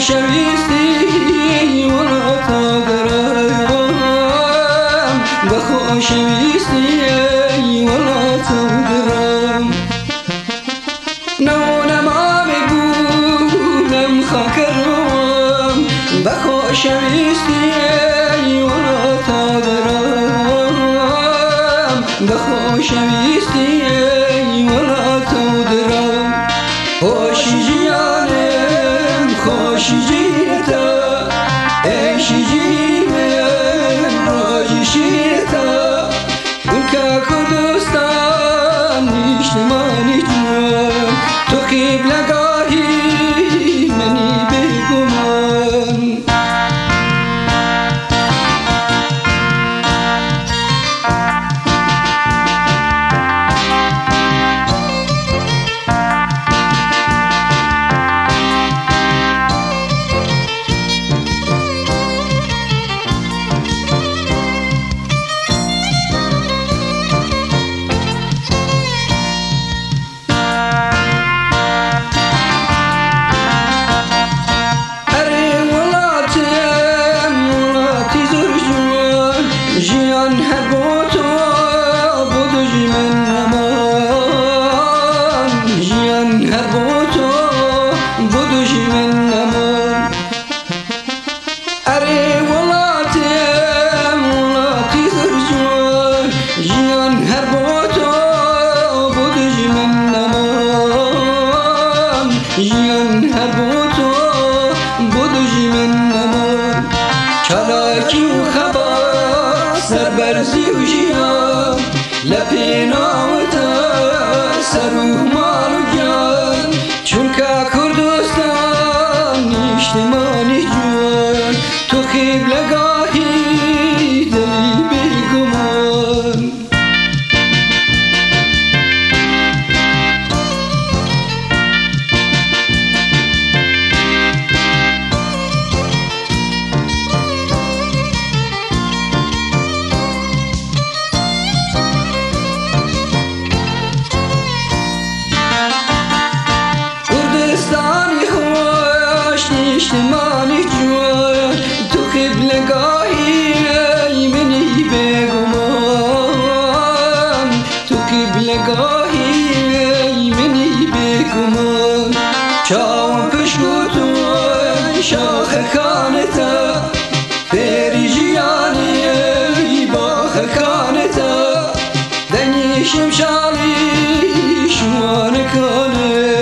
شویستی ولاتا درم بخو شویستی ولاتا درم نونما بگونم خاکرم بخو شویستی ولاتا درم بخو شویستی ولاتا درم خوشی جیانم خوشی جیتا ایشی جیمم راجی شیتا اونکا کردستان نیشتمانی جوان تو قبلگاهی منی بگمان جیان هر با تو بود من نمان جیان هر با تو بود من نمان اره ولاتی زرجوان جیان هر با تو بود من نمان جیان هر با تو بود من نمان چالاکی و خبر سربرزی و جیان لپیناوتا سر و مال و جان چونکا کردستان نیشتمانی جوان تو قبلگاهی دلی بگمان نیشتمانی جوان تو قبلگاهی منی بگمان تو قبلگاهی منی بگمان چاون پشکو تو شاخ خانتا پیری جیانی باخ خانتا دنی شمشالی شوان کنه